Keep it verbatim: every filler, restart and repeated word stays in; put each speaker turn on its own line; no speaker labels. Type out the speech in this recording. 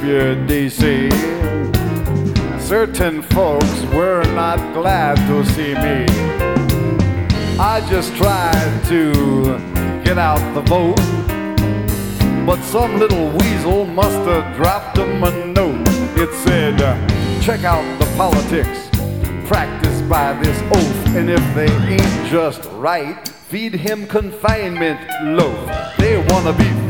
Savior, they say. Certain folks were not glad to see me. I just tried to get out the vote, but some little weasel must have dropped them a note. It said, check out the politics practiced by this oaf, and if they ain't just right, feed him confinement loaf. They wanna be